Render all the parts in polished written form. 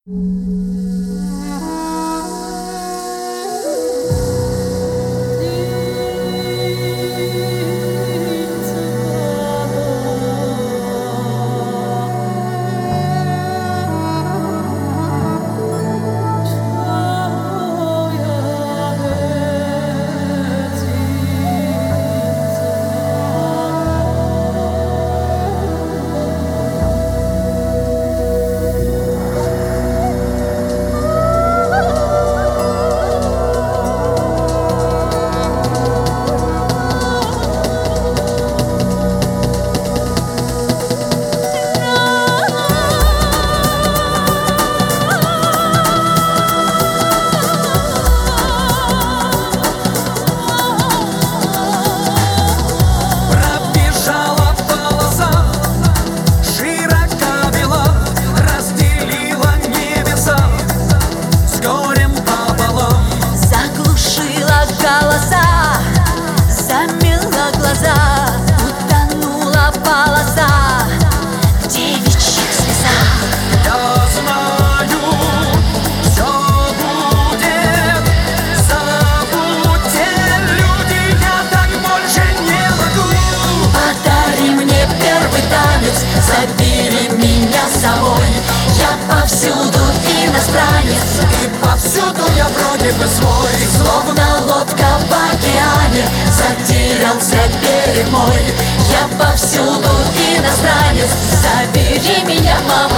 Замела глаза, утонула полоса в девичьих слезах. Я знаю, все будет, забудьте, люди, я так больше не могу. Подари мне первый танец, забери меня с собой. Я повсюду иностранец, И повсюду я вроде бы свой. словно лодка в океане, затерялся берег мой. Я повсюду иностранец, забери меня, мама,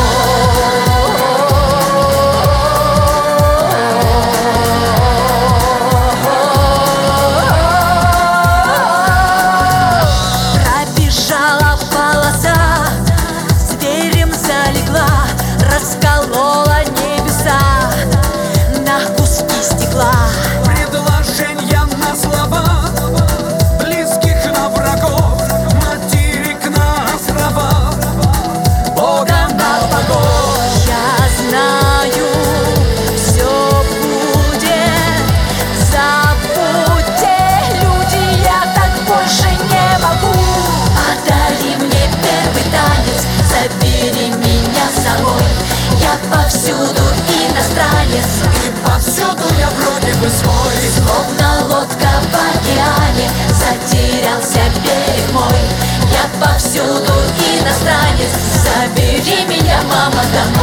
домой. Пробежала полоса, зверем залегла, расколола небеса на куски стекла. Предложения на слова, близких на врагов, материк на острова, Бога на богов. Я знаю, все будет, забудьте, люди, я так больше не могу. Подари мне первый танец, забери меня с собой. Я повсюду иностранец, И повсюду я вроде бы свой. словно лодка в океане, затерялся берег мой. Я повсюду иностранец, забери меня, мама,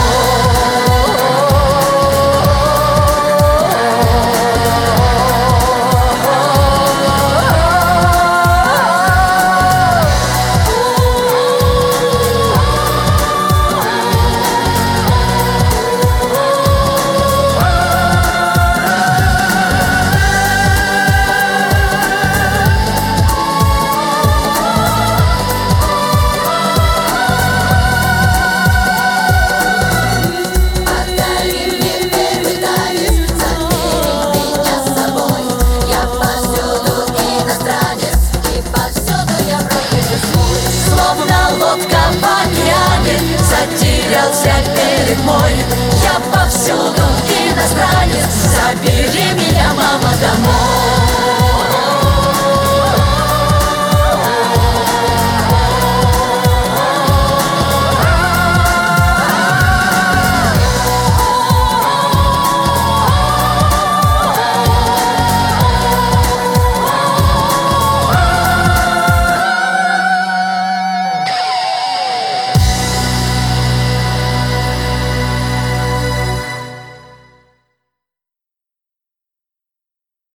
лодка в океане, затерялся берег мой. Я повсюду иностранец, забери меня.